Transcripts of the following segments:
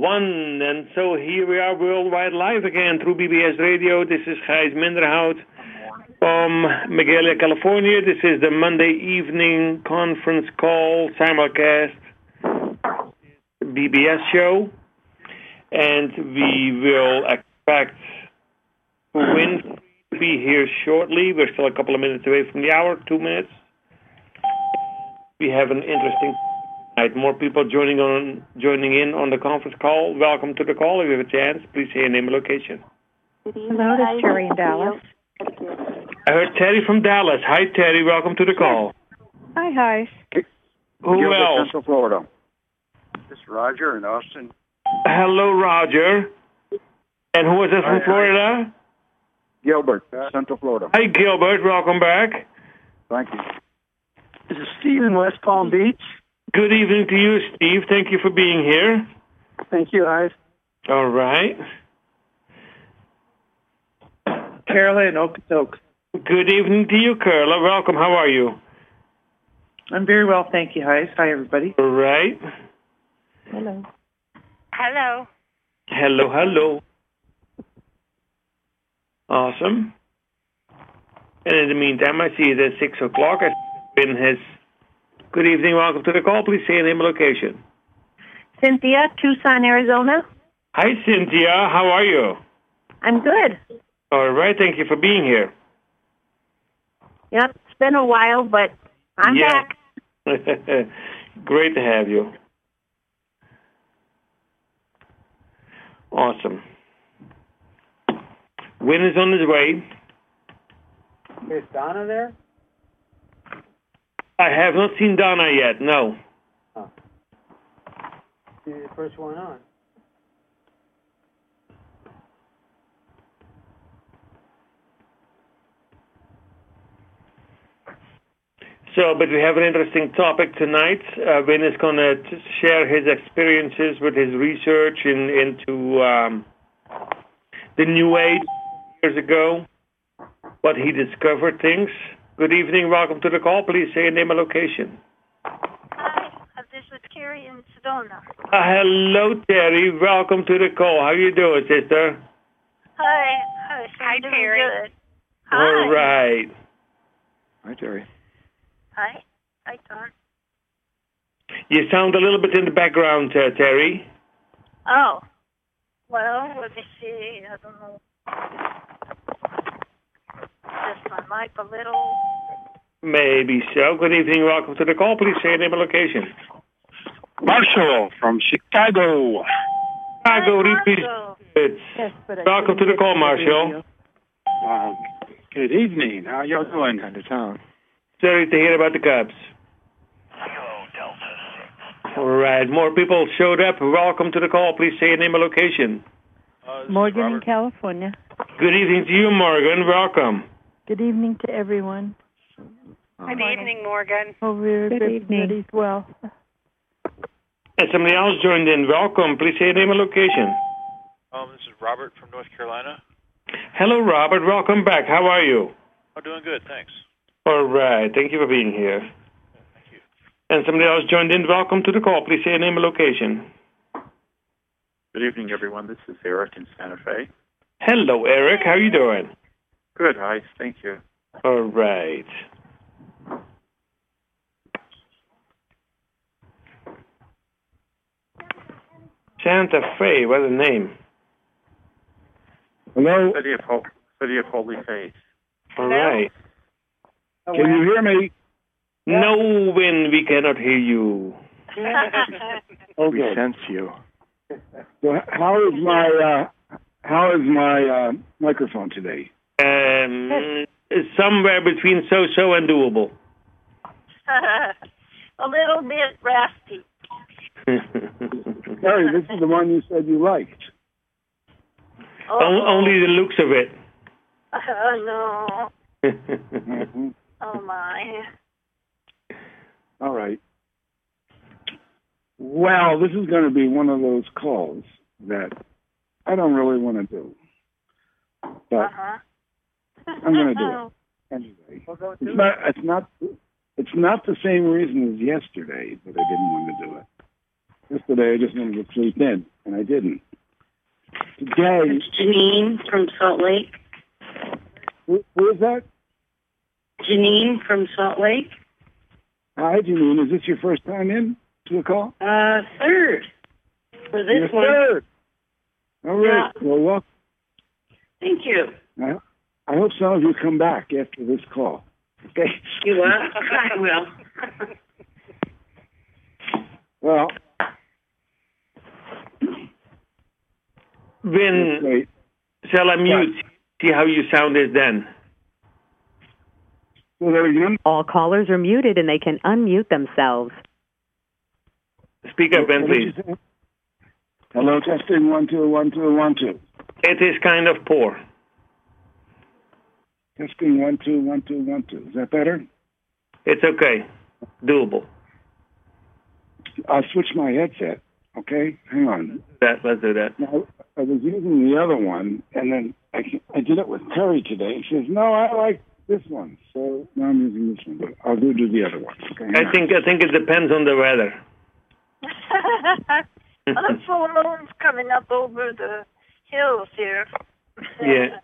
one. And so here we are worldwide live again through BBS Radio. This is Gijs Minderhout from Magalia, California. This is the Monday evening conference call simulcast BBS show. And we will expect Win to be here shortly. We're still a couple of minutes away from the hour, 2 minutes. We have an interesting night. More people joining in on the conference call. Welcome to the call. If you have a chance, please say your name and location. Hello, this is Terry in Dallas. I heard Terry from Dallas. Hi, Terry. Welcome to the call. Hi. Who else? Central Florida. This is Roger in Austin. Hello, Roger. And who is this from Florida? Gilbert, Central Florida. Hi, Gilbert. Welcome back. Thank you. This is Steve in West Palm Beach. Good evening to you, Steve. Thank you for being here. Thank you, Ives. All right. Carla in Okotoks. Good evening to you, Carla. Welcome. How are you? I'm very well, thank you, Heis. Hi, everybody. All right. Hello. Hello. Awesome. And in the meantime, I see it at 6 o'clock. Good evening. Welcome to the call. Please say your name and location. Cynthia, Tucson, Arizona. Hi, Cynthia. How are you? I'm good. All right. Thank you for being here. Yep, it's been a while, but I'm back. Great to have you. Awesome. Win is on his way. Is Donna there? I have not seen Donna yet, no. Oh. She's the first one on. But we have an interesting topic tonight. Win is going to share his experiences with his research into the New Age years ago, what he discovered things. Good evening. Welcome to the call. Please say your name and location. Hi, this is Carrie in Sedona. Hello, Terry. Welcome to the call. How you doing, sister? Hi, Terry. Good. Hi. All right. Hi, Terry. Hi, Don. You sound a little bit in the background, Terry. Oh, well, let me see. I don't know. Just my mic a little. Maybe so. Good evening. Welcome to the call. Please say your name and location. Marshall from Chicago. Chicago repeats. Yes, but Welcome to the call, Marshall. Good evening. How y'all doing? Kind of town. Sorry to hear about the Cubs. All right. More people showed up. Welcome to the call. Please say your name and location. Morgan in California. Good evening to you, Morgan. Welcome. Good evening to everyone. Good evening, Morgan. Hope everybody's well. And somebody else joined in. Welcome. Please say your name and location. This is Robert from North Carolina. Hello, Robert. Welcome back. How are you? I'm doing good, thanks. All right. Thank you for being here. Thank you. And somebody else joined in. Welcome to the call. Please say your name and location. Good evening, everyone. This is Eric in Santa Fe. Hello, Eric. How are you doing? Good, hi. Thank you. All right. Santa Fe. What a name. Hello? City of Holy Faith. All right. Can you hear me? No, Win, we cannot hear you. Okay. We sense you. So how is my microphone today? Somewhere between so-so and doable. A little bit raspy. Terry, this is the one you said you liked. Only the looks of it. No. Mm-hmm. Oh, my. All right. Well, this is going to be one of those calls that I don't really want to do. But I'm going to do it anyway. It's not the same reason as yesterday that I didn't want to do it. Yesterday I just wanted to sleep in, and I didn't. Today... It's Janine from Salt Lake. Who is that? Janine from Salt Lake. Hi, Janine. Is this your first time in to the call? Third. For this You're one. third. All right. Yeah. Well, welcome. Thank you. I hope some of you come back after this call. Okay? You will? I will. Well, Vin, shall I mute? See how you sounded then. So there again? All callers are muted and they can unmute themselves. Speak up, Ben, please. Hello, testing 1 2 1 2 1 2. It is kind of poor. Testing 1 2 1 2 1 2. Is that better? It's okay. Doable. I'll switch my headset. Okay, hang on. Let's do that. Now, I was using the other one, and then I did it with Terry today. She says, "No, I like this one." So now I'm using this one, but I'll do the other one. Okay, I think it depends on the weather. The full moon's coming up over the hills here. Yeah.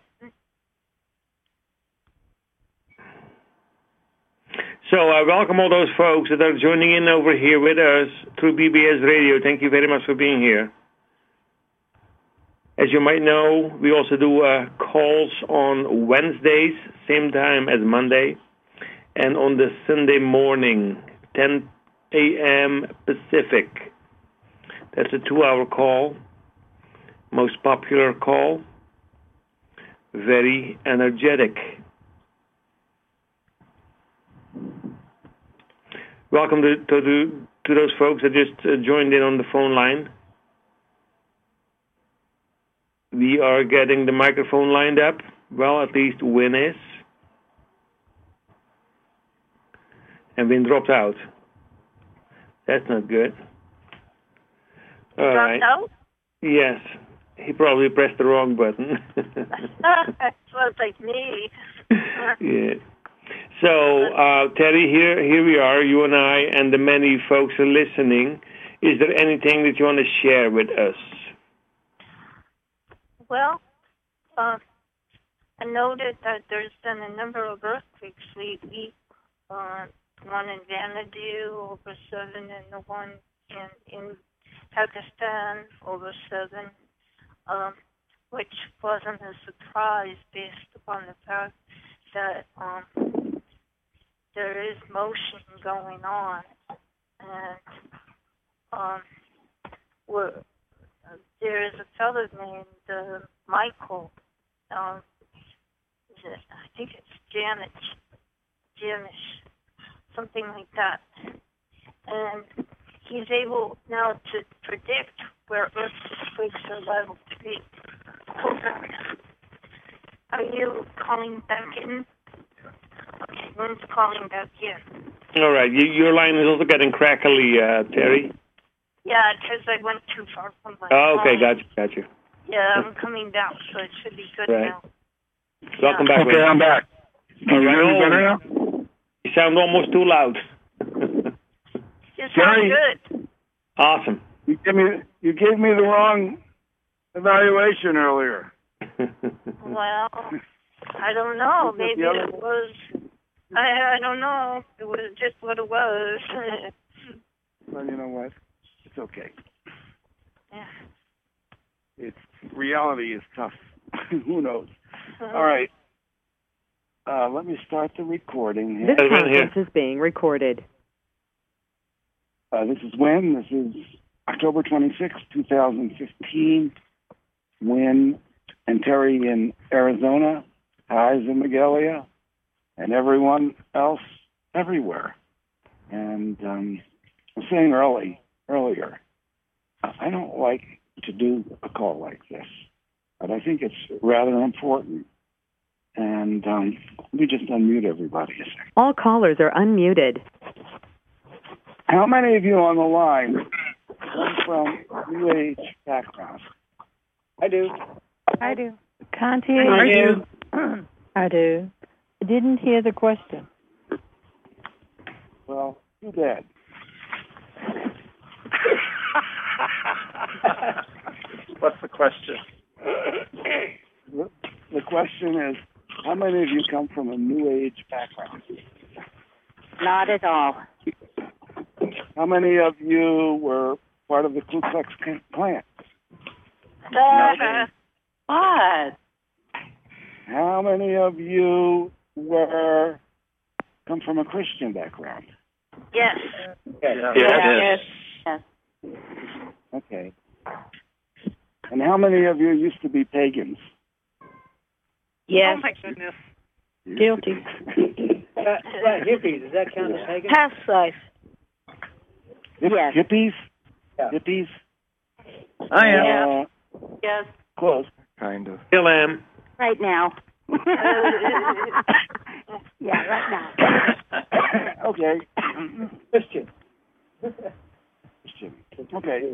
So I welcome all those folks that are joining in over here with us through BBS Radio. Thank you very much for being here. As you might know, we also do calls on Wednesdays, same time as Monday, and on the Sunday morning, 10 a.m. Pacific. That's a 2-hour call, most popular call, very energetic. Welcome to those folks that just joined in on the phone line. We are getting the microphone lined up. Well, at least Win is. And Win dropped out. That's not good. All right. Dropped out? Yes. He probably pressed the wrong button. Sounds like me. Yeah. So, Terry, here we are, you and I, and the many folks are listening. Is there anything that you want to share with us? Well, I noted that there's been a number of earthquakes lately. One in Xanadu, over 7, and the one in Pakistan, over 7, which wasn't a surprise based upon the fact that there is motion going on, and there is a fellow named Michael. I think it's Janish, something like that, and he's able now to predict where earthquakes are liable to be. Are you calling back in? Okay, Lynn's calling back in. All right. Your line is also getting crackly, Terry. Yeah, because I went too far from my Oh, okay. phone. Gotcha. Yeah, I'm coming down, so it should be good Right. now. Welcome back. Okay, I'm back. All You hear me right. better now? You sound almost too loud. You sound Jerry? good. Awesome. You gave me the wrong evaluation earlier. Well, I don't know. Maybe the other it was. I don't know. It was just what it was. Well, you know what? It's okay. Yeah. Reality is tough. Who knows? All right. Let me start the recording here. This conference is being recorded. This is Win. This is October 26, 2015. Win and Terry in Arizona. Hi's in Magalia. And everyone else everywhere. And I was saying earlier, I don't like to do a call like this, but I think it's rather important. And let me just unmute everybody a second. All callers are unmuted. How many of you on the line come from New Age background? I do. Conti, I do. I do. I didn't hear the question. Well, too bad. What's the question? The question is, how many of you come from a New Age background? Not at all. How many of you were part of the Ku Klux Klan? What? How many of you come from a Christian background? Yes. Yes. Okay. And how many of you used to be pagans? Yes. Oh my goodness. Guilty. Hippies, does that count as pagan? Past life. Yes. Hippies? Yeah. Hippies? I am. Yes. Close. Kind of. Still am. Right now. Yeah, right now. Okay. Christian. Christian. Okay.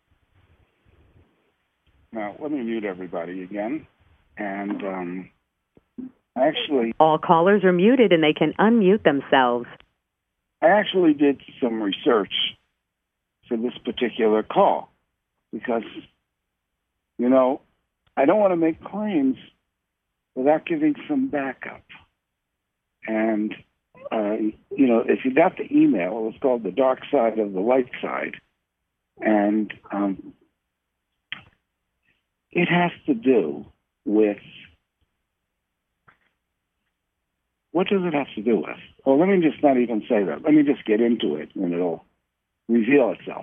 Now, let me mute everybody again. And actually, All callers are muted and they can unmute themselves. I actually did some research for this particular call because, you know, I don't want to make claims without giving some backup. And, you know, if you got the email, it was called The Dark Side of the Light Side. And it has to do with, what does it have to do with? Well, let me just not even say that. Let me just get into it and it'll reveal itself.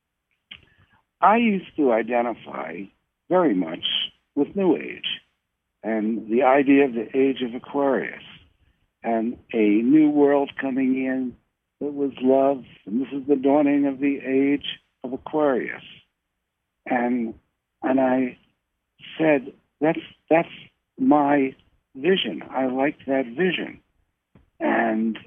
I used to identify very much with New Age and the idea of the age of Aquarius and a new world coming in that was love, and this is the dawning of the age of Aquarius. And I said, that's my vision. I liked that vision. And,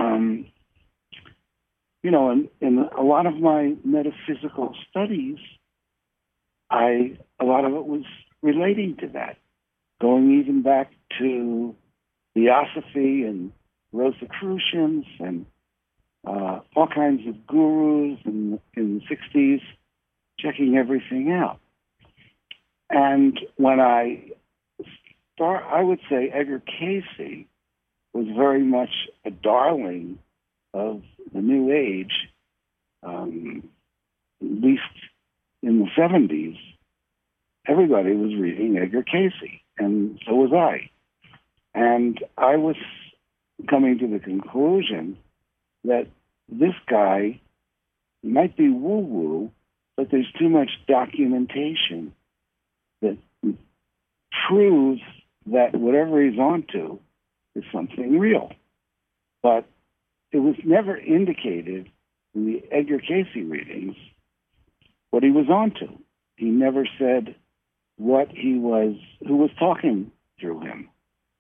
you know, in a lot of my metaphysical studies, a lot of it was relating to that, going even back to Theosophy and Rosicrucians and all kinds of gurus in the 60s, checking everything out. And when I would say Edgar Cayce was very much a darling of the New Age, at least in the 70s. Everybody was reading Edgar Cayce, and so was I. And I was coming to the conclusion that this guy might be woo-woo, but there's too much documentation that proves that whatever he's onto is something real. But it was never indicated in the Edgar Cayce readings what he was onto. He never said who was talking through him,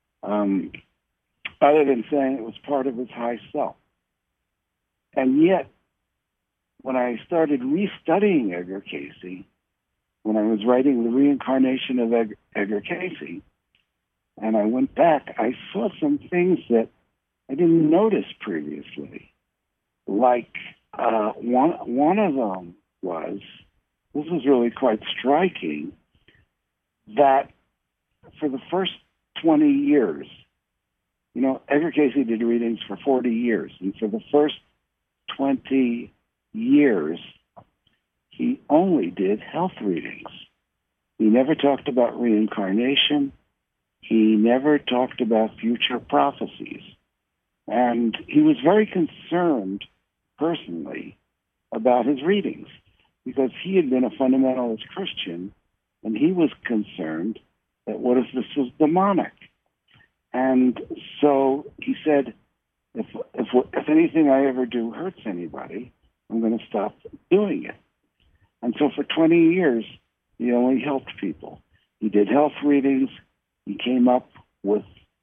other than saying it was part of his high self. And yet, when I started restudying Edgar Cayce, when I was writing The Reincarnation of Edgar Cayce, and I went back, I saw some things that I didn't notice previously. Like one of them was, this was really quite striking, that for the first 20 years, you know, Edgar Cayce did readings for 40 years, and for the first 20 years, he only did health readings. He never talked about reincarnation. He never talked about future prophecies. And he was very concerned, personally, about his readings, because he had been a fundamentalist Christian, and he was concerned that what if this was demonic? And so he said, if anything I ever do hurts anybody, I'm going to stop doing it. And so for 20 years, he only helped people. He did health readings. He came up with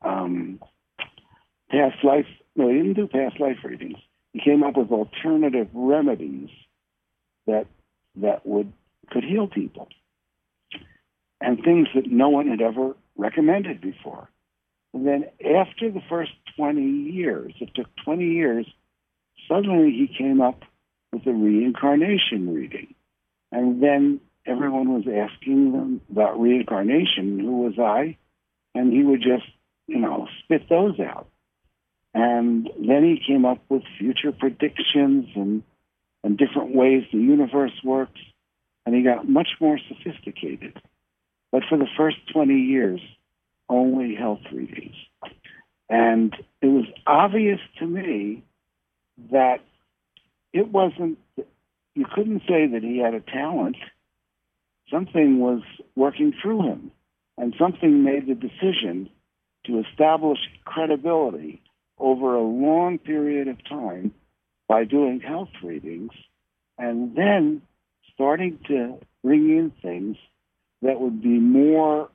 past life. No, he didn't do past life readings. He came up with alternative remedies that could heal people, and things that no one had ever recommended before. And then after the first 20 years, it took 20 years, suddenly he came up with a reincarnation reading. And then everyone was asking them about reincarnation, who was I? And he would just, spit those out. And then he came up with future predictions and different ways the universe works. And he got much more sophisticated. But for the first 20 years, only health readings. And it was obvious to me that it wasn't, you couldn't say that he had a talent. Something was working through him, and something made the decision to establish credibility over a long period of time by doing health readings, and then starting to bring in things that would be more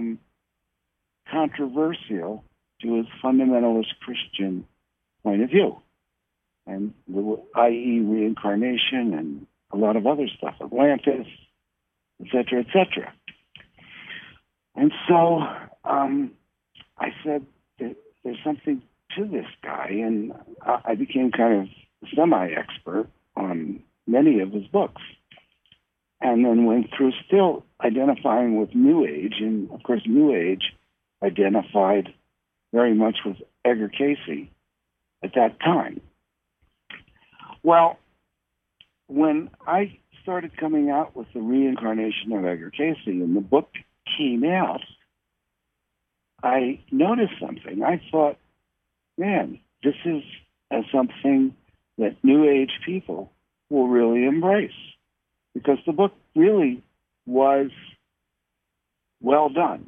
controversial to his fundamentalist Christian point of view, and i.e. reincarnation and a lot of other stuff, Atlantis, et cetera, et cetera. And so I said that there's something to this guy, and I became kind of semi-expert on many of his books, and then went through still identifying with New Age, and of course New Age identified very much with Edgar Cayce at that time. Well, when I started coming out with the reincarnation of Edgar Cayce and the book came out, I noticed something. I thought, man, this is something that New Age people will really embrace, because the book really was well done.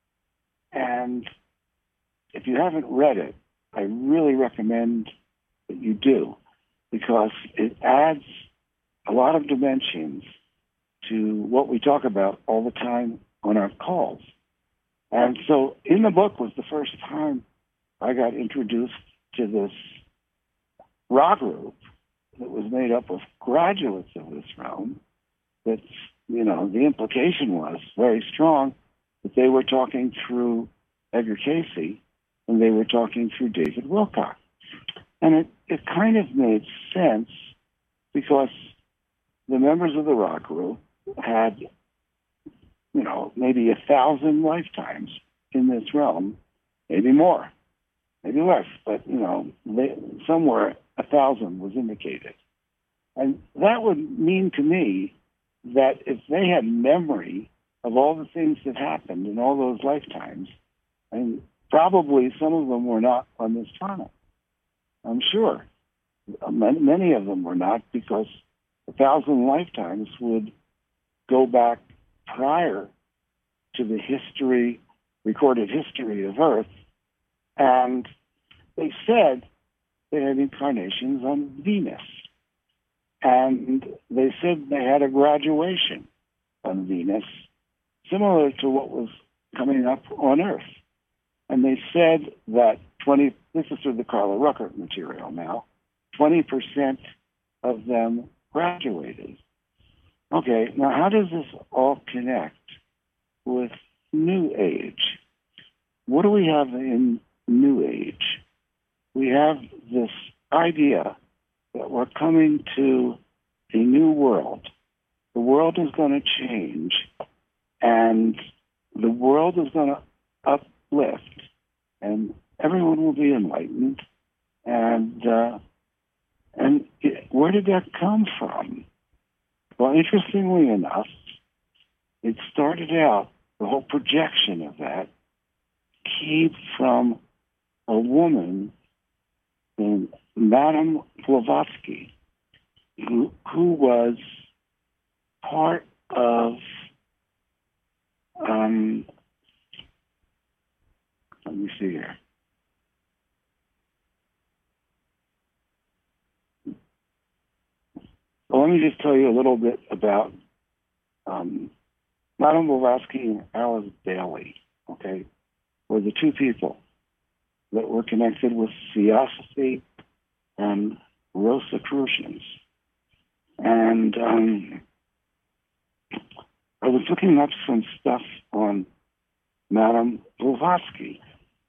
And if you haven't read it, I really recommend that you do, because it adds a lot of dimensions to what we talk about all the time on our calls. And so in the book was the first time I got introduced to this Ra group that was made up of graduates of this realm. That's, the implication was very strong that they were talking through Edgar Cayce and they were talking through David Wilcock. And it kind of made sense, because the members of the Ra group had, maybe 1,000 lifetimes in this realm, maybe more, maybe less, but, somewhere 1,000 was indicated. And that would mean to me that if they had memory of all the things that happened in all those lifetimes, and probably some of them were not on this planet, I'm sure. Many of them were not, because 1,000 lifetimes would go back prior to the recorded history of Earth. And they said they had incarnations on Venus. And they said they had a graduation on Venus, similar to what was coming up on Earth. And they said that this is through the Carla Ruckert material now, 20% of them graduated. Okay, now how does this all connect with New Age? What do we have in New Age? We have this idea that we're coming to a new world. The world is going to change, and the world is going to uplift, and everyone will be enlightened. And where did that come from? Well, interestingly enough, it started out, the whole projection of that came from a woman named Madame Blavatsky, who was part of, let me see here. Well, let me just tell you a little bit about Madame Blavatsky and Alice Bailey, okay, were the two people that were connected with Theosophy and Rosicrucians. And I was looking up some stuff on Madame Blavatsky,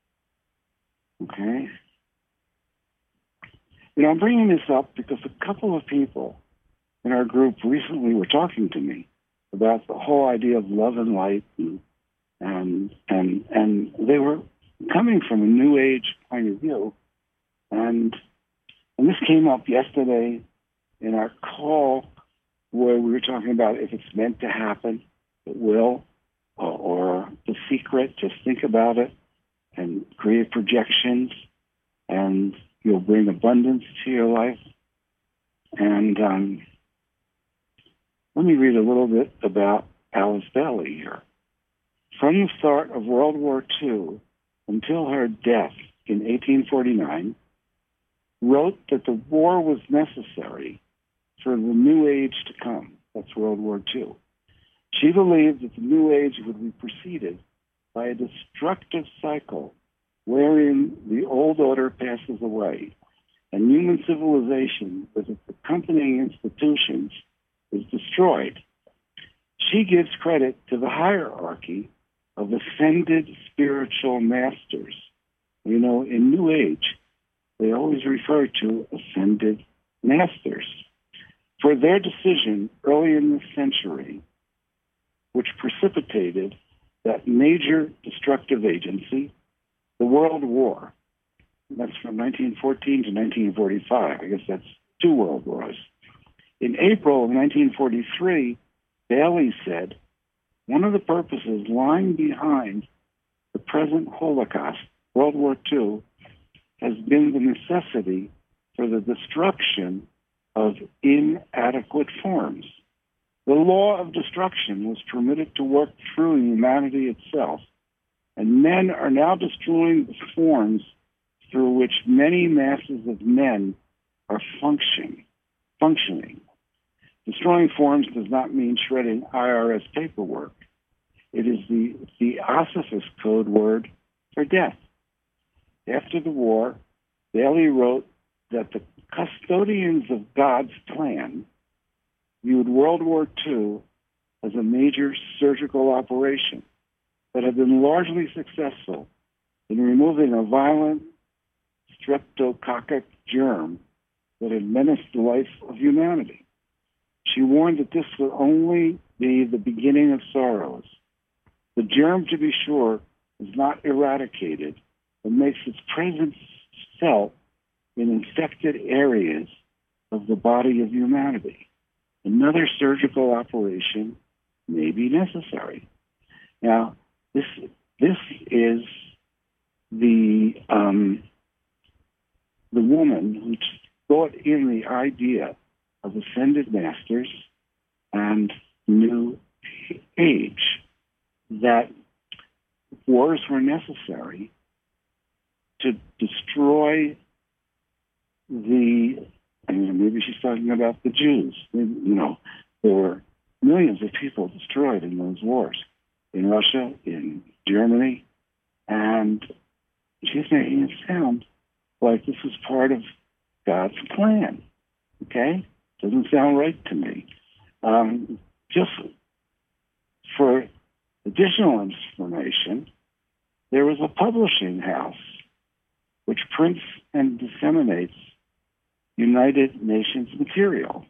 okay? I'm bringing this up because a couple of people in our group recently were talking to me about the whole idea of love and light, and they were coming from a New Age point of view, and this came up yesterday in our call where we were talking about if it's meant to happen, it will, or The Secret, just think about it and create projections, and you'll bring abundance to your life. And let me read a little bit about Alice Bailey here. From the start of World War II until her death in 1849, wrote that the war was necessary for the New Age to come. That's World War II. She believed that the New Age would be preceded by a destructive cycle wherein the old order passes away and human civilization with its accompanying institutions is destroyed. She gives credit to the hierarchy of ascended spiritual masters. You know, in New Age, they always refer to ascended masters for their decision early in this century, which precipitated that major destructive agency, the World War. That's from 1914 to 1945. I guess that's 2 world wars. In April of 1943, Bailey said, one of the purposes lying behind the present Holocaust, World War II, has been the necessity for the destruction of inadequate forms. The law of destruction was permitted to work through humanity itself, and men are now destroying the forms through which many masses of men are functioning. Destroying forms does not mean shredding IRS paperwork. It is the Theosophist code word for death. After the war, Bailey wrote that the custodians of God's plan viewed World War II as a major surgical operation that had been largely successful in removing a violent streptococcal germ that had menaced the life of humanity. She warned that this would only be the beginning of sorrows. The germ, to be sure, is not eradicated, but makes its presence felt in infected areas of the body of humanity. Another surgical operation may be necessary. Now, this is the woman who brought in the idea of ascended masters and New Age, that wars were necessary to destroy maybe she's talking about the Jews. There were millions of people destroyed in those wars, in Russia, in Germany, and she's making it sound like this is part of God's plan. Okay? Doesn't sound right to me. Just for additional information, there was a publishing house which prints and disseminates United Nations material.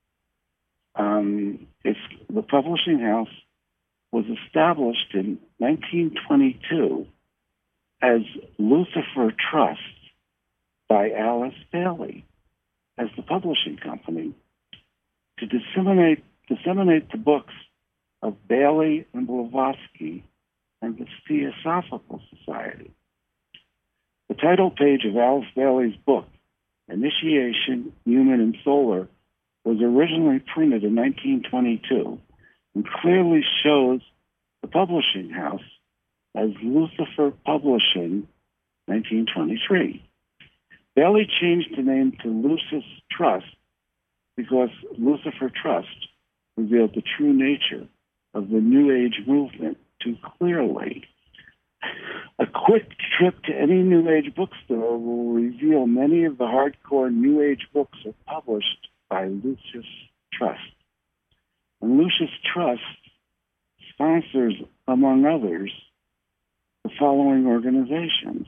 The publishing house was established in 1922 as Lucifer Trust by Alice Bailey as the publishing company to disseminate the books of Bailey and Blavatsky and the Theosophical Society. The title page of Alice Bailey's book, Initiation, Human and Solar, was originally printed in 1922 and clearly shows the publishing house as Lucifer Publishing, 1923. Bailey changed the name to Lucis Trust because Lucifer Trust revealed the true nature of the New Age movement too clearly. A quick trip to any New Age bookstore will reveal many of the hardcore New Age books are published by Lucis Trust. And Lucis Trust sponsors, among others, the following organizations: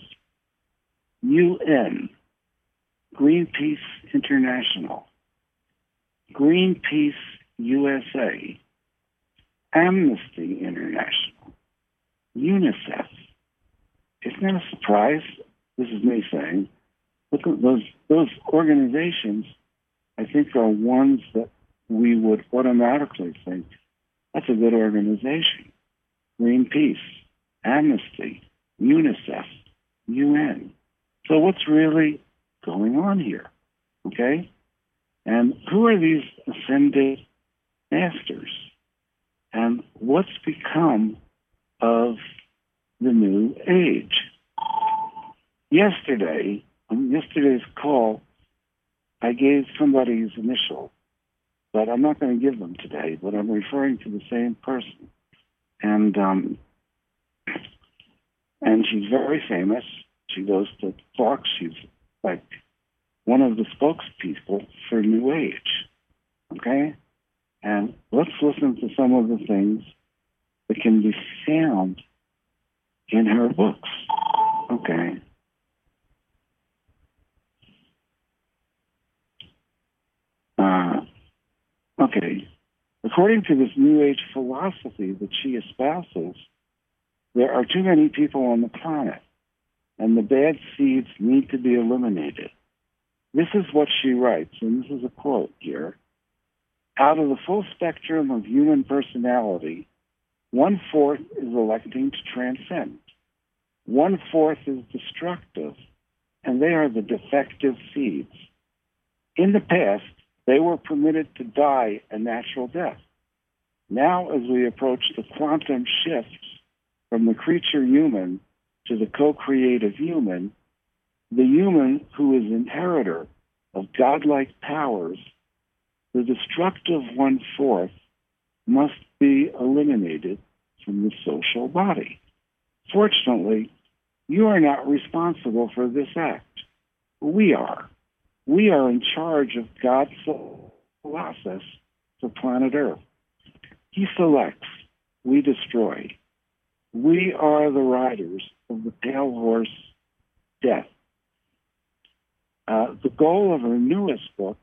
UN, Greenpeace International, Greenpeace USA, Amnesty International, UNICEF. Isn't that a surprise? This is me saying. Look at those organizations, I think, are ones that we would automatically think, that's a good organization. Greenpeace, Amnesty, UNICEF, UN. So what's really going on here? Okay? And who are these ascended masters? And what's become of the New Age? Yesterday, on yesterday's call, I gave somebody's initial, but I'm not going to give them today, but I'm referring to the same person. And she's very famous. She goes to talks. She's like one of the spokespeople for New Age. Okay? And let's listen to some of the things that can be found in her books. Okay? Okay. According to this New Age philosophy that she espouses, there are too many people on the planet, and the bad seeds need to be eliminated. This is what she writes, and this is a quote here. Out of the full spectrum of human personality, 1/4 is electing to transcend. 1/4 is destructive, and they are the defective seeds. In the past, they were permitted to die a natural death. Now, as we approach the quantum shifts from the creature human to the co-creative human, the human who is inheritor of godlike powers, the destructive 1/4 must be eliminated from the social body. Fortunately, you are not responsible for this act. We are. We are in charge of God's process for planet Earth. He selects, we destroy. We are the riders of the pale horse, death. The goal of her newest book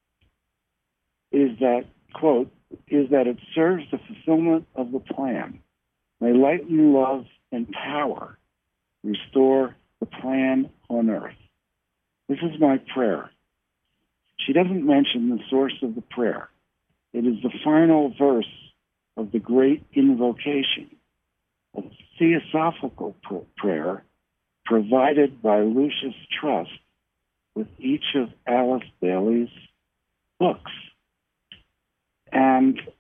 is that, quote, is that it serves the fulfillment of the plan. May light and love and power restore the plan on earth. This is my prayer. She doesn't mention the source of the prayer. It is the final verse of the great invocation, a theosophical prayer provided by Lucius Trust with each of Alice Bailey's books. And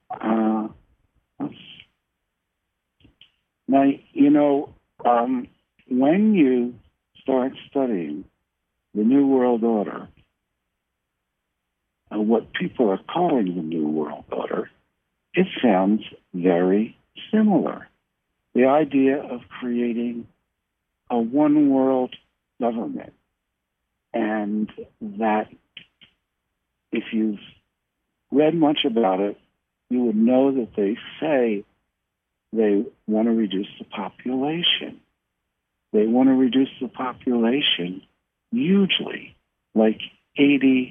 now, you know, when you start studying the New World Order, what people are calling the New World Order, it sounds very similar. The idea of creating a one-world government, and that if you've read much about it, you would know that they say they want to reduce the population. They want to reduce the population hugely, like 80%,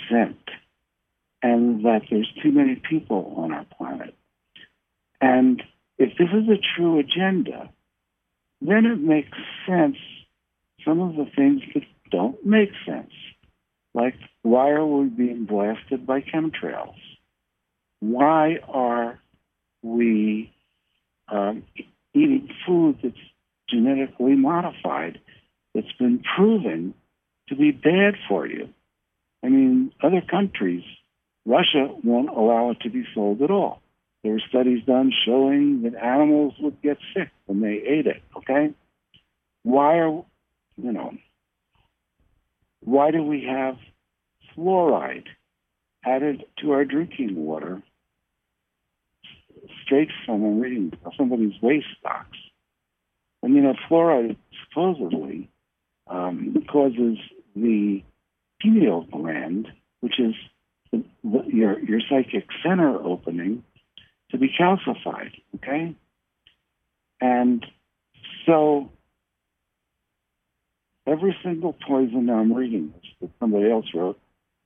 and that there's too many people on our planet. And if this is a true agenda, then it makes sense, some of the things that don't make sense. Like, why are we being blasted by chemtrails? Why are we eating food that's genetically modified, that's been proven to be bad for you? I mean, other countries, Russia won't allow it to be sold at all. There were studies done showing that animals would get sick when they ate it, okay? Why do we have fluoride added to our drinking water straight from, I'm reading, somebody's waste stocks? And, you know, fluoride supposedly causes the pineal gland, which is your psychic center opening, to be calcified, okay? And so every single poison, now I'm reading this that somebody else wrote,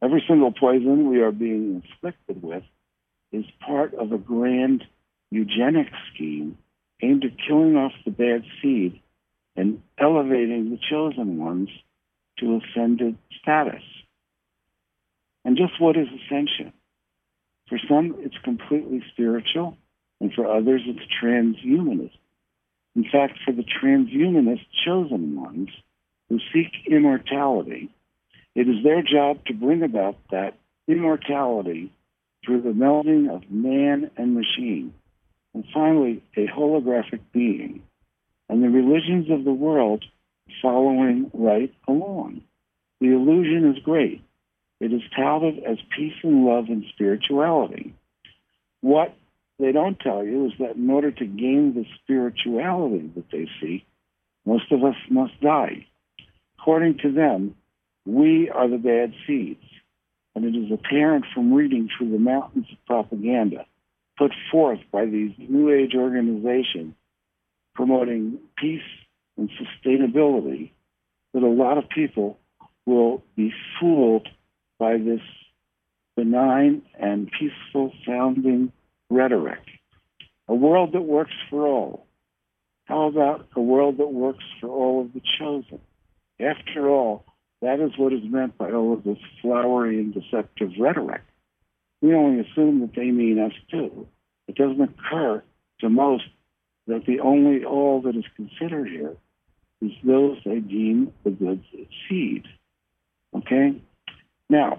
Every single poison we are being inflicted with is part of a grand eugenics scheme aimed at killing off the bad seed and elevating the chosen ones to ascended status. And just what is ascension? For some, it's completely spiritual, and for others, it's transhumanism. In fact, for the transhumanist chosen ones who seek immortality, it is their job to bring about that immortality through the melding of man and machine, and finally, a holographic being, and the religions of the world following right along. The illusion is great. It is touted as peace and love and spirituality. What they don't tell you is that in order to gain the spirituality that they seek, most of us must die. According to them, we are the bad seeds, and it is apparent from reading through the mountains of propaganda put forth by these New Age organizations promoting peace and sustainability that a lot of people will be fooled by this benign and peaceful sounding rhetoric. A world that works for all. How about a world that works for all of the chosen? After all, that is what is meant by all of this flowery and deceptive rhetoric. We only assume that they mean us too. It doesn't occur to most that the only all that is considered here is those they deem the good seed. Okay? Now,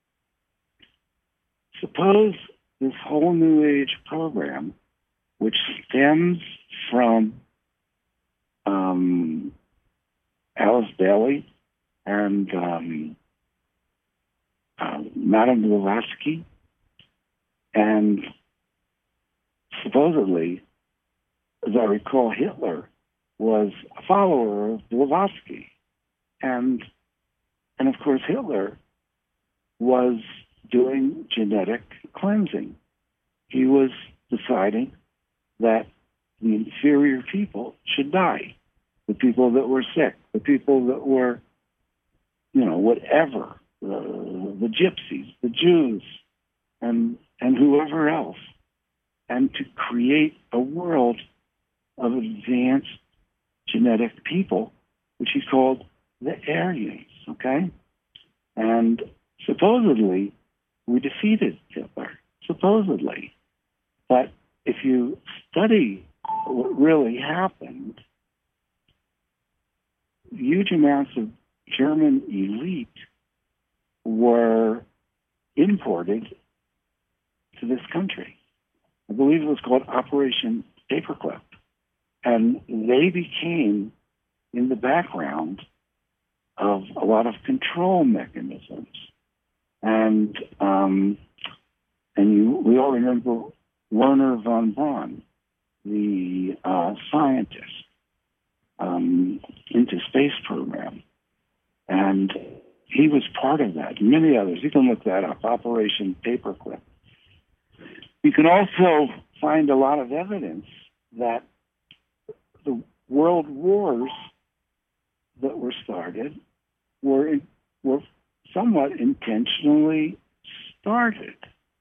suppose this whole New Age program, which stems from Alice Bailey and Madame Blavatsky, and supposedly, as I recall, Hitler was a follower of Blavatsky. And of course, Hitler was doing genetic cleansing. He was deciding that the inferior people should die. The people that were sick, the people that were, whatever, the gypsies, the Jews, and whoever else. And to create a world of advanced genetic people, which he called the Aryans, okay? And supposedly, we defeated Hitler, supposedly. But if you study what really happened, huge amounts of German elite were imported to this country. I believe it was called Operation Paperclip. And they became in the background of a lot of control mechanisms. And we all remember Werner von Braun, the scientist, into space program. And he was part of that. Many others. You can look that up, Operation Paperclip. You can also find a lot of evidence that the world wars that were started were somewhat intentionally started.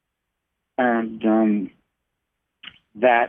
And that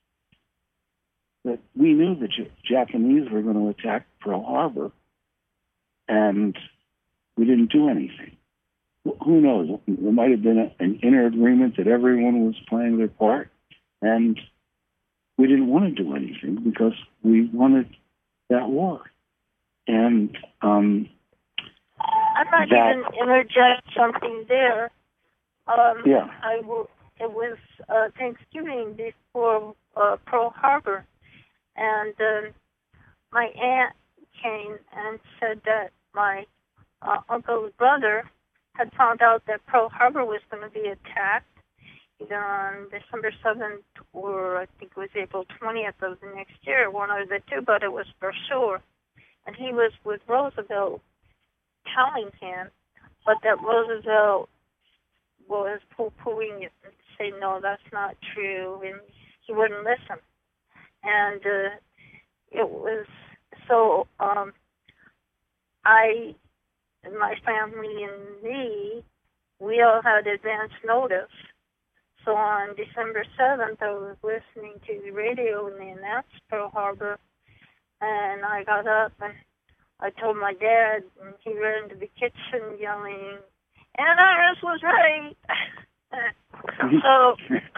we knew the Japanese were going to attack Pearl Harbor, and we didn't do anything. Who knows? There might have been an inner agreement that everyone was playing their part, and we didn't want to do anything because we wanted that war. And I might even interject something there. Yeah. It was Thanksgiving before Pearl Harbor, and my aunt came and said that my uncle's brother had found out that Pearl Harbor was going to be attacked either on December 7th or I think it was April 20th of the next year, one of the two, but it was for sure. And he was with Roosevelt telling him, but that Roosevelt was poo-pooing it and saying, no, that's not true, and he wouldn't listen. And it was so my family and me we all had advance notice. So on December 7th, I was listening to the radio and they announced Pearl Harbor, and I got up and I told my dad, and he ran into the kitchen yelling, "And Iris was right." So,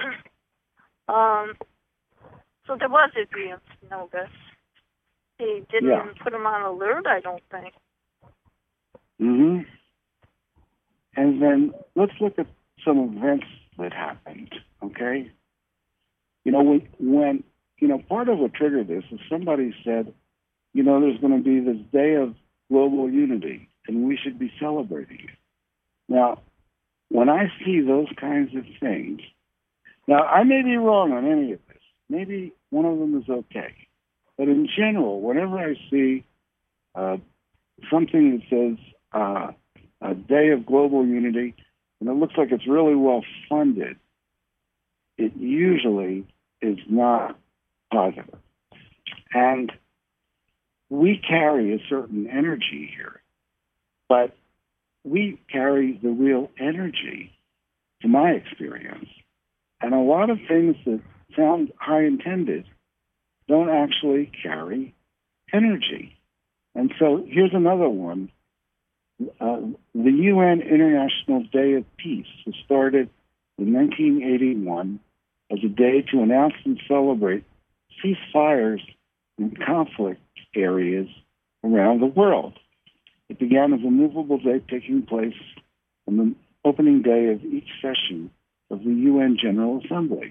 so there was advance notice. They didn't even put them on alert, I don't think. Mm-hmm. And then let's look at some events that happened, okay? You know, when part of what triggered this is somebody said, there's going to be this day of global unity, and we should be celebrating it. Now, when I see those kinds of things, now I may be wrong on any of this. Maybe one of them is okay. But in general, whenever I see something that says a day of global unity, and it looks like it's really well funded, it usually is not positive. And we carry a certain energy here, but we carry the real energy, to my experience. And a lot of things that sound high-intended don't actually carry energy. And so here's another one. The UN International Day of Peace was started in 1981 as a day to announce and celebrate ceasefires in conflict areas around the world. It began as a movable day taking place on the opening day of each session of the UN General Assembly.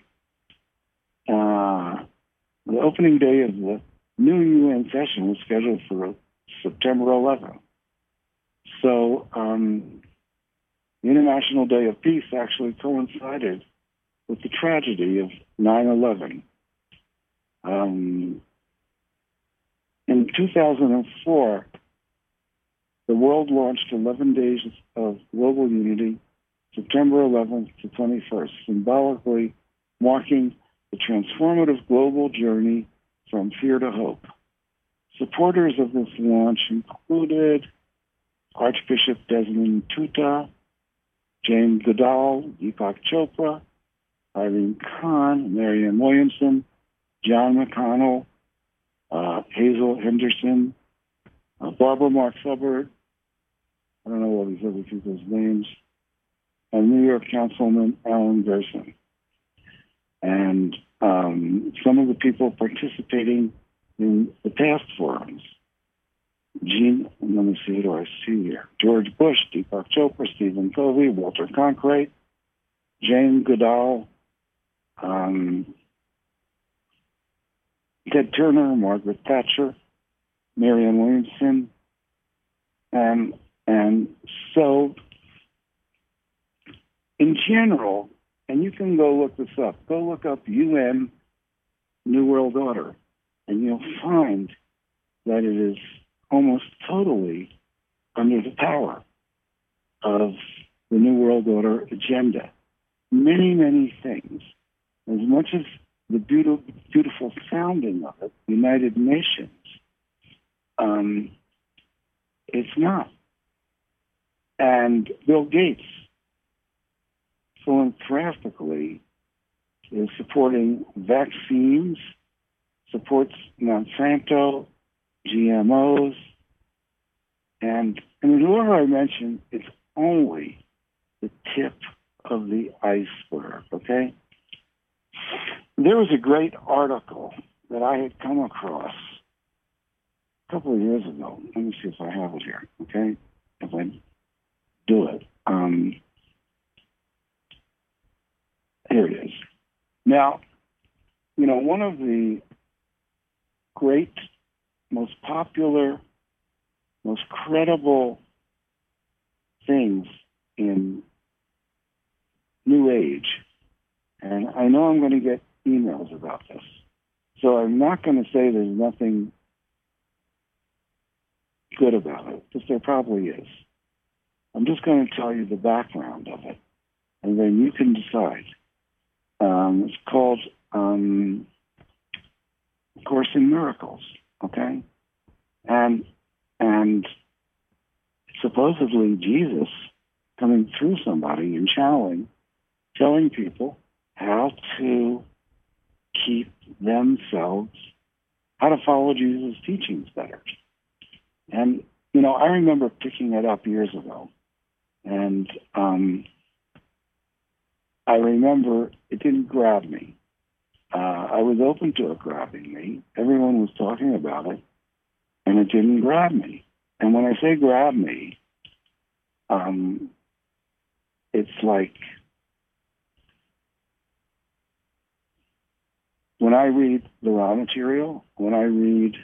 The opening day of the new UN session was scheduled for September 11th. So the International Day of Peace actually coincided with the tragedy of 9/11. In 2004, the world launched 11 days of global unity, September 11th to 21st, symbolically marking the transformative global journey from fear to hope. Supporters of this launch included Archbishop Desmond Tutu, Jane Goodall, Deepak Chopra, Irene Khan, Marianne Williamson, John McConnell, Hazel Henderson, Barbara Mark Hubbard, I don't know all these other people's names, and New York Councilman Alan Gerson. And some of the people participating in the past forums, let me see, who do I see here? George Bush, Deepak Chopra, Stephen Covey, Walter Cronkite, Jane Goodall, Ted Turner, Margaret Thatcher, Marianne Williamson, and so in general, and you can go look this up, go look up UN New World Order, and you'll find that it is almost totally under the power of the New World Order agenda. Many, many things. As much as the beautiful sounding of it, United Nations, it's not. And Bill Gates, philanthropically, is supporting vaccines, supports Monsanto, GMOs, and whoever I mentioned, it's only the tip of the iceberg, okay? There was a great article that I had come across a couple of years ago. Let me see if I have it here, okay? If I do it. Here it is. Now, one of the great, most popular, most credible things in New Age, and I know I'm going to get emails about this, so I'm not going to say there's nothing good about it, because there probably is. I'm just going to tell you the background of it, and then you can decide. It's called Course in Miracles, okay? And supposedly Jesus coming through somebody and channeling, telling people how to keep themselves, how to follow Jesus' teachings better. And, you know, I remember picking it up years ago. And I remember it didn't grab me. I was open to it grabbing me. Everyone was talking about it, and it didn't grab me. And when I say grab me, it's like when I read the raw material, when I read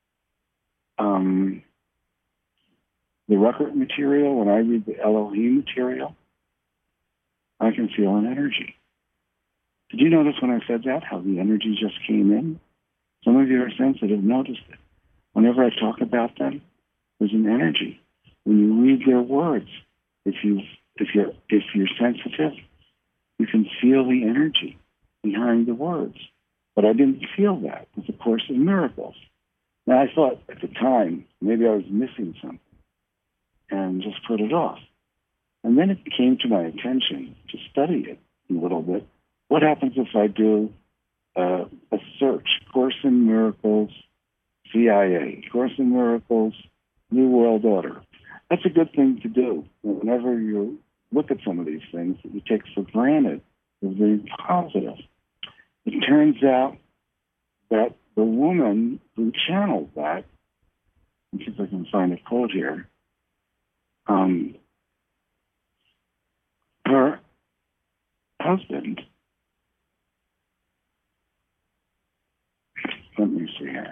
the record material, when I read the Elohim material, I can feel an energy. Did you notice when I said that, how the energy just came in? Some of you are sensitive, noticed it. Whenever I talk about them, there's an energy. When you read their words, if you're sensitive, you can feel the energy behind the words. But I didn't feel that with the Course in Miracles. Now, I thought at the time, maybe I was missing something and just put it off. And then it came to my attention to study it a little bit. What happens if I do a search, Course in Miracles, CIA, Course in Miracles, New World Order? That's a good thing to do. Whenever you look at some of these things that you take for granted as being positive, it turns out that the woman who channeled that, let's see if I can find a quote here, her husband, let me see here.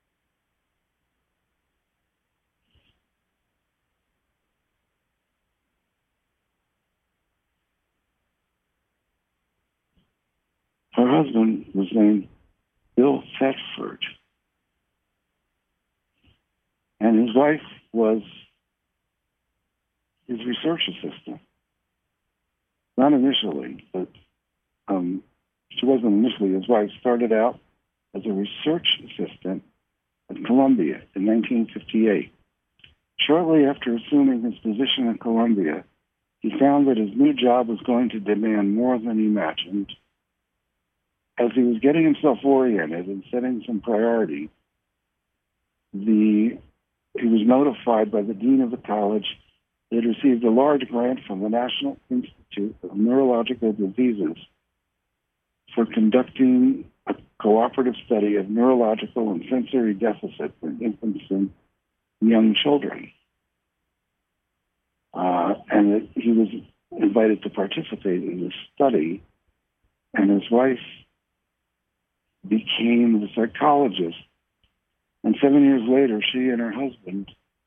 Her husband was named Bill Thetford, and his wife was his research assistant. Not initially, but she wasn't initially his wife. Started out as a research assistant at Columbia in 1958. Shortly after assuming his position at Columbia, he found that his new job was going to demand more than he imagined. As he was getting himself oriented and setting some priority, he was notified by the dean of the college that he had received a large grant from the National Institute of Neurological Diseases for conducting a cooperative study of neurological and sensory deficits in infants and young children. And that he was invited to participate in this study, and his wife became the psychologist. And 7 years later, she and her husband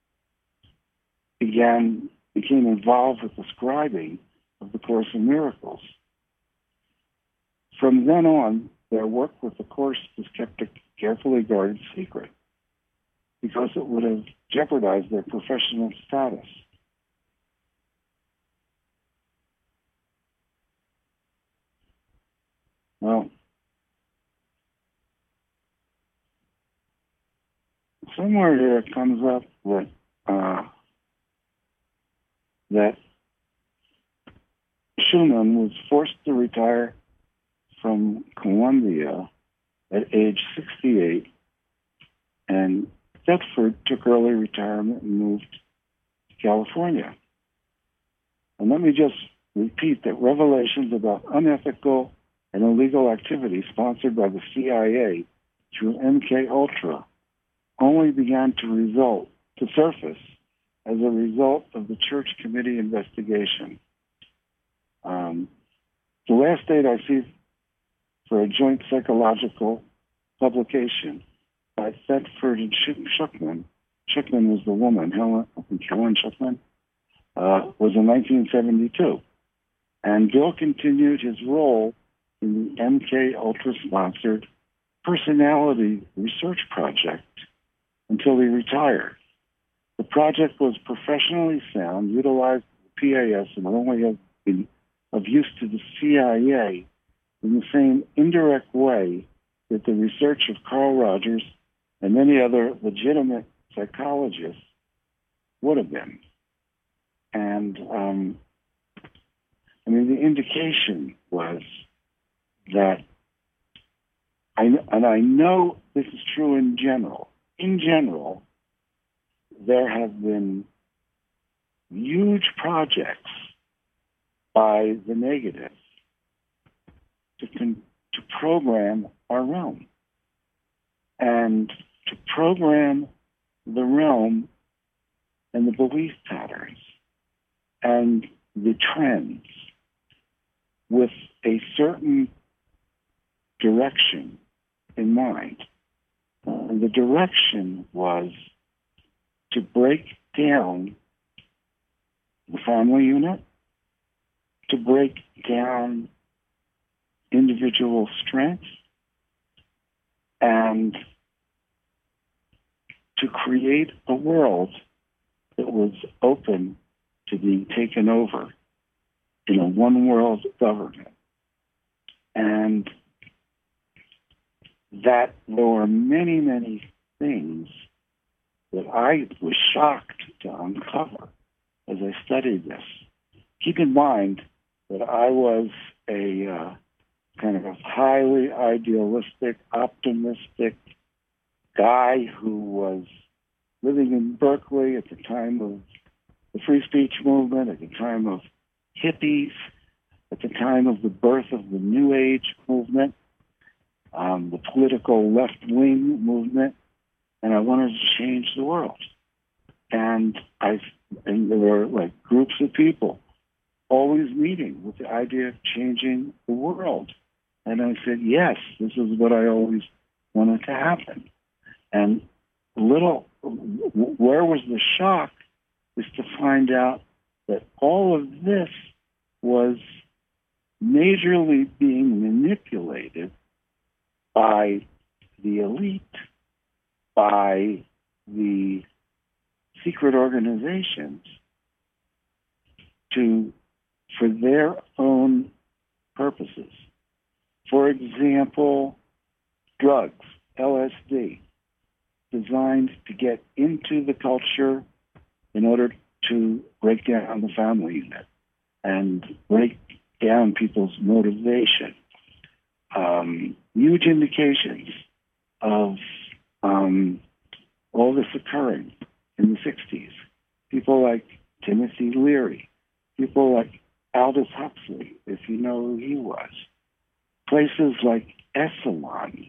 became involved with the scribing of the Course in Miracles. From then on, their work with the Course was kept a carefully guarded secret because it would have jeopardized their professional status. Well, somewhere here it comes up that Schumann was forced to retire from Columbia at age 68, and Thetford took early retirement and moved to California. And let me just repeat that revelations about unethical and illegal activity sponsored by the CIA through MKUltra only began to surface as a result of the Church Committee investigation. The last date I see for a joint psychological publication by Thetford and Schuckman was the woman, Helen Schuckman, was in 1972. And Bill continued his role in the MKUltra-sponsored personality research project until he retired. The project was professionally sound, utilized the PAS, and only have been of use to the CIA in the same indirect way that the research of Carl Rogers and many other legitimate psychologists would have been. And I mean, the indication was that, and I know this is true in general. In general, there have been huge projects by the negative to program our realm and to program the realm and the belief patterns and the trends with a certain direction in mind. And the direction was to break down the family unit, to break down individual strengths, and to create a world that was open to being taken over in a one-world government. And that there were many, many things that I was shocked to uncover as I studied this. Keep in mind that I was a kind of a highly idealistic, optimistic guy who was living in Berkeley at the time of the free speech movement, at the time of hippies, at the time of the birth of the New Age movement, the political left-wing movement, and I wanted to change the world. And there were like groups of people always meeting with the idea of changing the world. And I said, yes, this is what I always wanted to happen. And where was the shock is to find out that all of this was majorly being manipulated by the elite, by the secret organizations for their own purposes. For example, drugs, LSD, designed to get into the culture in order to break down the family unit and break down people's motivation. Huge indications of all this occurring in the 60s. People like Timothy Leary, people like Aldous Huxley, if you know who he was. Places like Esalen.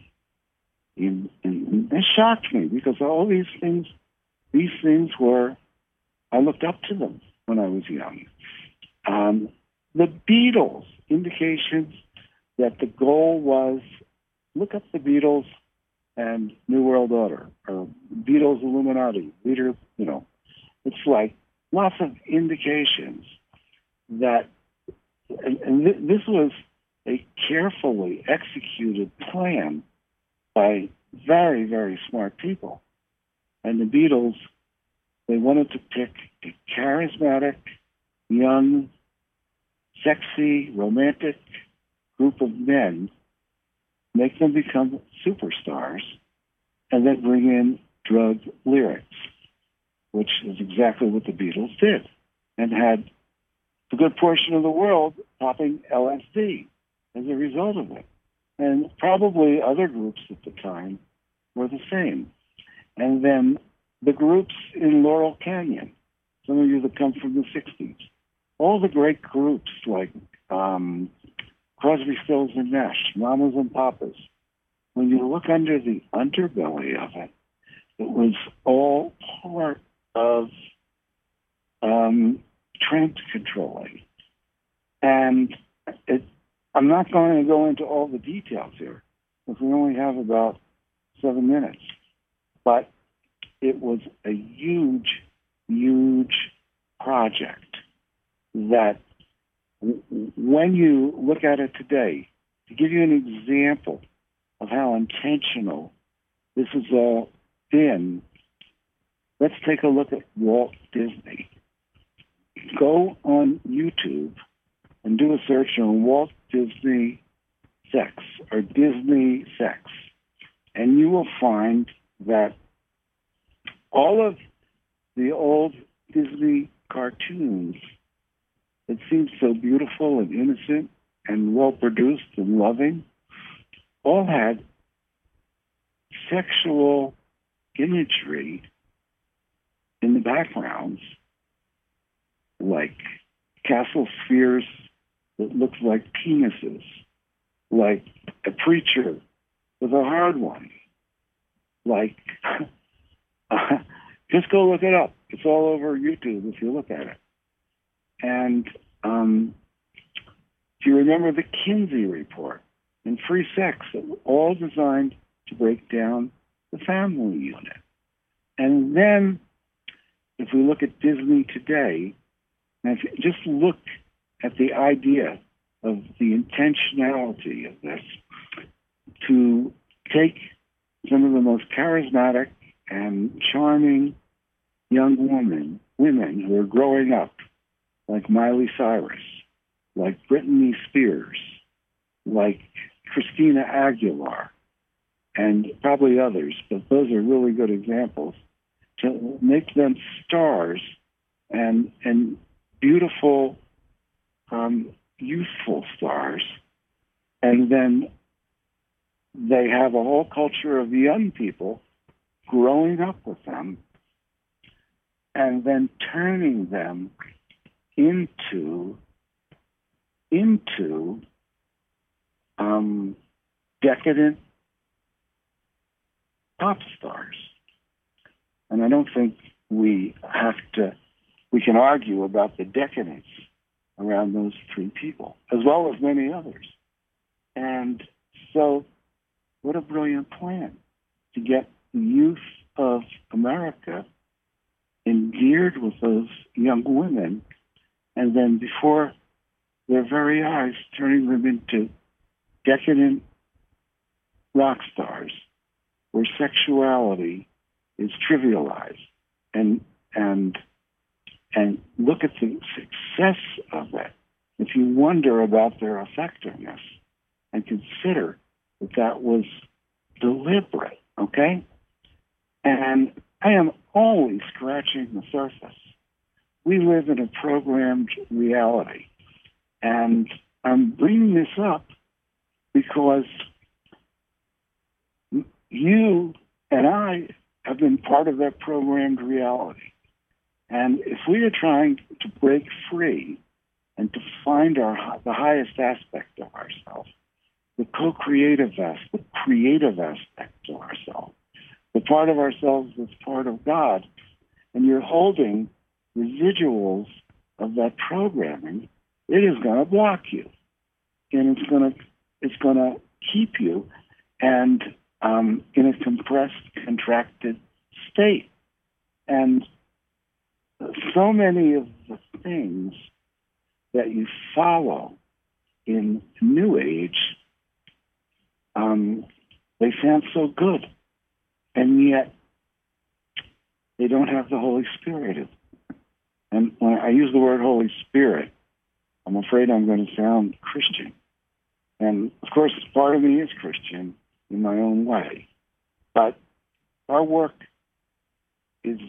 It shocked me because all these things were, I looked up to them when I was young. The Beatles, indications that the goal was, look up the Beatles and New World Order, or Beatles Illuminati, leaders, it's like lots of indications that, and this was a carefully executed plan by very, very smart people. And the Beatles, they wanted to pick a charismatic, young, sexy, romantic group of men, make them become superstars, and then bring in drug lyrics, which is exactly what the Beatles did, and had a good portion of the world popping LSD as a result of it. And probably other groups at the time were the same. And then the groups in Laurel Canyon, some of you that come from the 60s, all the great groups like Crosby, Stills and Nash, Mamas and Papas, when you look under the underbelly of it, it was all part of trend controlling. And I'm not going to go into all the details here, because we only have about 7 minutes. But it was a huge, huge project that when you look at it today, to give you an example of how intentional this has all been, let's take a look at Walt Disney. Go on YouTube and do a search on Walt Disney sex or Disney sex, and you will find that all of the old Disney cartoons that seemed so beautiful and innocent and well-produced and loving, all had sexual imagery in the backgrounds, like castle spheres that looked like penises, like a preacher with a hard one, like, just go look it up. It's all over YouTube if you look at it. And if you remember the Kinsey Report and Free Sex, all designed to break down the family unit. And then, if we look at Disney today, and if you just look at the idea of the intentionality of this, to take some of the most charismatic and charming young women who are growing up, like Miley Cyrus, like Britney Spears, like Christina Aguilar, and probably others, but those are really good examples, to make them stars and beautiful, youthful stars. And then they have a whole culture of young people growing up with them and then turning them into decadent pop stars. And I don't think we can argue about the decadence around those three people, as well as many others. And so, what a brilliant plan to get the youth of America endeared with those young women, and then before their very eyes, turning them into decadent rock stars where sexuality is trivialized. And look at the success of it. If you wonder about their effectiveness and consider that that was deliberate, okay? And I am always scratching the surface. We live in a programmed reality. And I'm bringing this up because you and I have been part of that programmed reality. And if we are trying to break free and to find the highest aspect of ourselves, the co-creative aspect, the creative aspect of ourselves, the part of ourselves that's part of God, and you're holding residuals of that programming, it is going to block you, and it's going to keep you and in a compressed, contracted state. And so many of the things that you follow in New Age, they sound so good, and yet they don't have the Holy Spirit in them. And when I use the word Holy Spirit, I'm afraid I'm going to sound Christian. And, of course, part of me is Christian in my own way. But our work is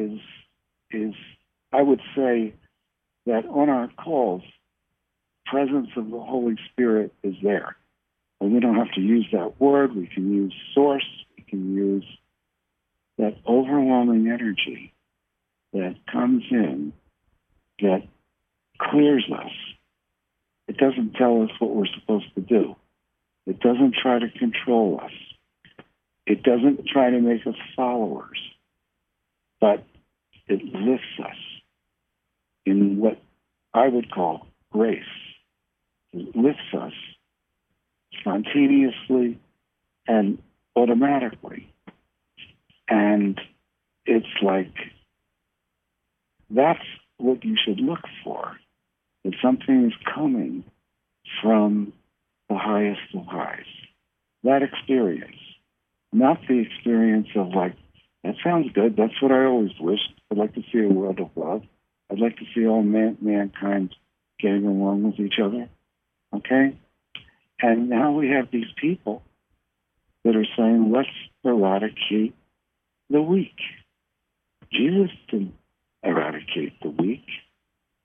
I would say that on our calls, presence of the Holy Spirit is there. And we don't have to use that word. We can use source. We can use that overwhelming energy that comes in, that clears us. It doesn't tell us what we're supposed to do. It doesn't try to control us. It doesn't try to make us followers. But it lifts us in what I would call grace. It lifts us spontaneously and automatically. And it's like, that's what you should look for. If something is coming from the highest of highs. That experience. Not the experience of like, that sounds good. That's what I always wished. I'd like to see a world of love. I'd like to see all mankind getting along with each other. Okay? And now we have these people that are saying, let's eradicate the weak. Jesus didn't eradicate the weak.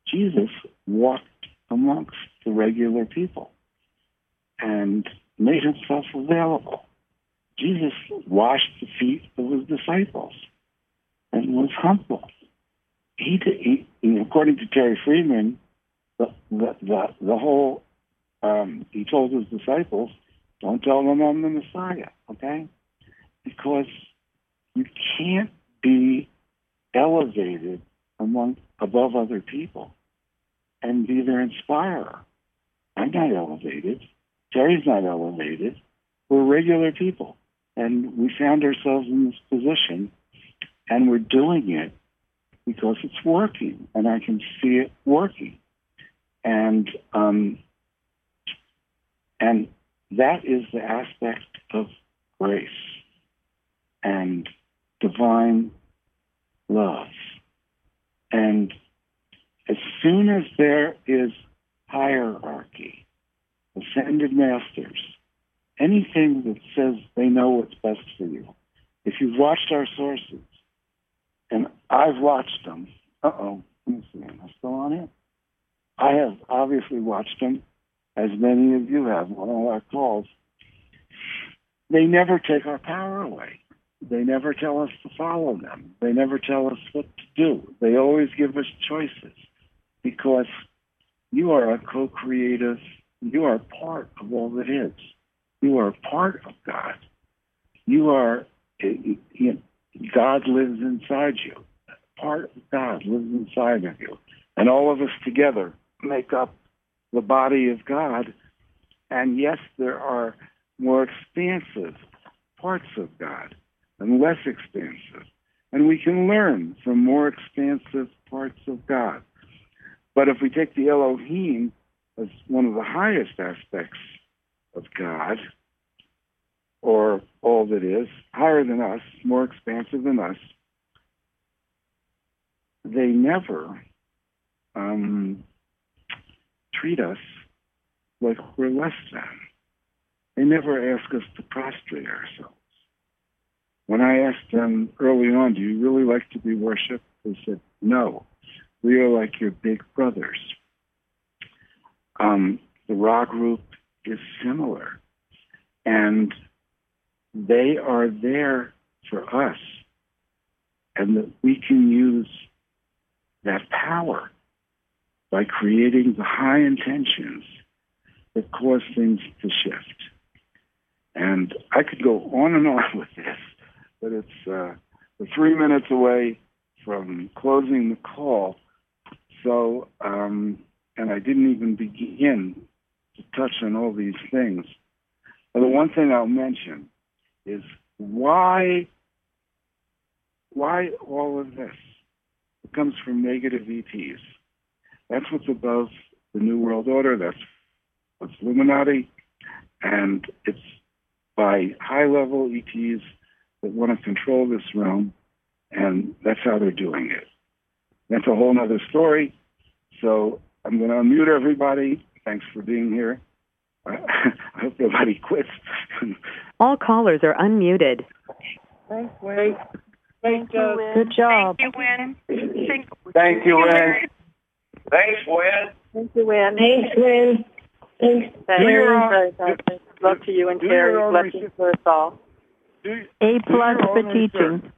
Jesus walked amongst the regular people and made himself available. Jesus washed the feet of his disciples and was humble. He according to Terry Friedman, the whole he told his disciples, "Don't tell them I'm the Messiah," okay? Because you can't be elevated above other people and be their inspirer. I'm not elevated. Terry's not elevated. We're regular people. And we found ourselves in this position, and we're doing it because it's working, and I can see it working. And that is the aspect of grace and divine love. And as soon as there is hierarchy, ascended masters, anything that says they know what's best for you, if you've watched our sources, and I've watched them, let me see, am I still on it? I have obviously watched them, as many of you have on all our calls. They never take our power away. They never tell us to follow them. They never tell us what to do. They always give us choices, because you are a co-creative. You are part of all that is. You are part of God. You are, God lives inside you. Part of God lives inside of you. And all of us together make up the body of God. And yes, there are more expansive parts of God and less expansive. And we can learn from more expansive parts of God. But if we take the Elohim as one of the highest aspects of God, or all that is, higher than us, more expansive than us, they never treat us like we're less than. They never ask us to prostrate ourselves. When I asked them early on, do you really like to be worshipped? They said, no, we are like your big brothers. The Ra group is similar. And they are there for us. And that we can use that power by creating the high intentions that cause things to shift. And I could go on and on with this, but it's we're 3 minutes away from closing the call. So, and I didn't even begin to touch on all these things. But the one thing I'll mention is why all of this? It comes from negative ETs. That's what's above the New World Order. That's what's Illuminati. And it's by high-level ETs that want to control this realm, and that's how they're doing it. That's a whole other story. So I'm going to unmute everybody. Thanks for being here. I hope nobody quits. All callers are unmuted. Thanks, Wade. Thank you. Good job. Thank you, Wynn. Thank you, Wynn. Thanks, Wynn. Thank you, Wynn. Thanks, Wynn. Thanks, Very love to you and Terry. Blessings for us all. A+ for teaching.